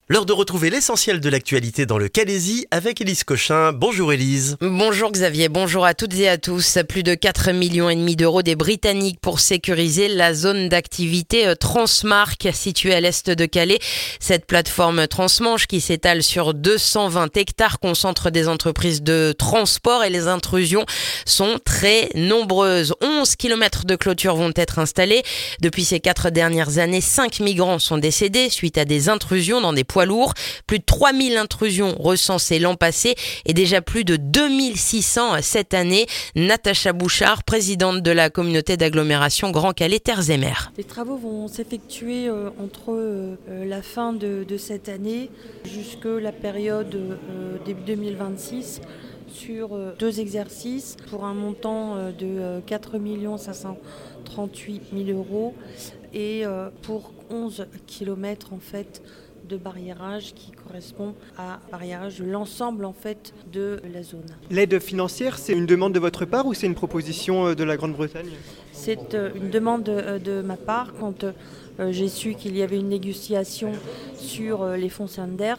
L'heure de retrouver l'essentiel de l'actualité dans le Calaisis avec Élise Cochin. Bonjour Élise. Bonjour Xavier, bonjour à toutes et à tous. Plus de 4,5 millions d'euros des Britanniques pour sécuriser la zone d'activité Transmarc située à l'est de Calais. Cette plateforme transmanche qui s'étale sur 220 hectares concentre des entreprises de transport et les intrusions sont très nombreuses. 11 km de clôture vont être installés. Depuis ces 4 dernières années, 5 migrants sont décédés suite à des intrusions dans des poids lourds. Plus de 3000 intrusions recensées l'an passé et déjà plus de 2600 cette année. Natacha Bouchard, présidente de la communauté d'agglomération Grand Calais Terres et Mers. Les travaux vont s'effectuer entre la fin de cette année jusque la période début 2026 sur 2 exercices pour un montant de 4 538 000 euros et pour 11 km en fait de barriérage qui correspond à barriérage de l'ensemble en fait de la zone. L'aide financière, c'est une demande de votre part ou c'est une proposition de la Grande-Bretagne ? C'est une demande de ma part quand j'ai su qu'il y avait une négociation sur les fonds Sanders.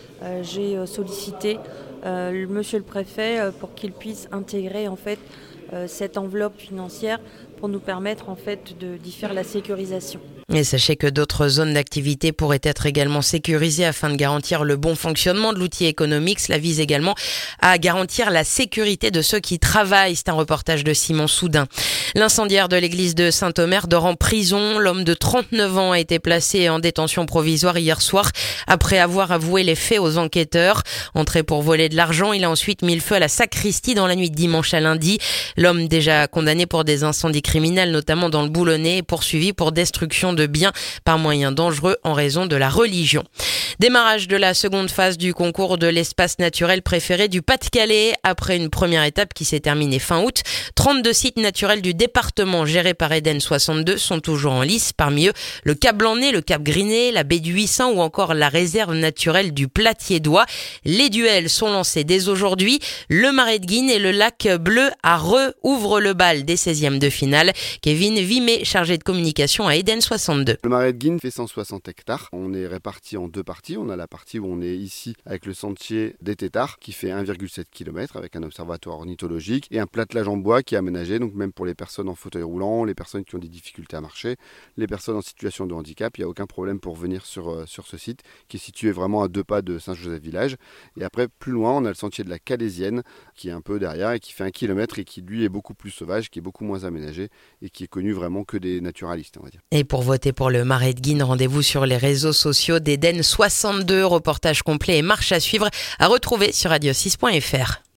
J'ai sollicité monsieur le préfet pour qu'il puisse intégrer en fait cette enveloppe financière pour nous permettre en fait d'y faire la sécurisation. Et sachez que d'autres zones d'activité pourraient être également sécurisées afin de garantir le bon fonctionnement de l'outil économique. Cela vise également à garantir la sécurité de ceux qui travaillent. C'est un reportage de Simon Soudin. L'incendiaire de l'église de Saint-Omer dort en prison. L'homme de 39 ans a été placé en détention provisoire hier soir après avoir avoué les faits aux enquêteurs. Entré pour voler de l'argent, il a ensuite mis le feu à la sacristie dans la nuit de dimanche à lundi. L'homme déjà condamné pour des incendies criminels, notamment dans le Boulonnais, est poursuivi pour destruction de biens par moyens dangereux en raison de la religion. Démarrage de la seconde phase du concours de l'espace naturel préféré du Pas-de-Calais. Après une première étape qui s'est terminée fin août, 32 sites naturels du département gérés par Eden 62 sont toujours en lice. Parmi eux, le Cap Blanc-Nez, le Cap Griné, la baie du 800 ou encore la réserve naturelle du Platier-d'Oie. Les duels sont lancés dès aujourd'hui. Le Marais de Guine et le lac Bleu à Reux ouvrent le bal des 16e de finale. Kevin Vimet, chargé de communication à Eden 62. Le Marais de Guine fait 160 hectares. On est répartis en 2 parties. On a la partie où on est ici avec le sentier des Tétards qui fait 1,7 km avec un observatoire ornithologique et un platelage en bois qui est aménagé, donc même pour les personnes en fauteuil roulant, les personnes qui ont des difficultés à marcher, les personnes en situation de handicap, il n'y a aucun problème pour venir sur ce site qui est situé vraiment à 2 pas de Saint-Joseph-Village. Et après, plus loin, on a le sentier de la Calaisienne qui est un peu derrière et qui fait 1 km et qui lui est beaucoup plus sauvage, qui est beaucoup moins aménagé et qui est connu vraiment que des naturalistes, on va dire. Et pour voter pour le Marais de Guine, rendez-vous sur les réseaux sociaux d'Eden 62. Reportage complet et marche à suivre à retrouver sur radio6.fr.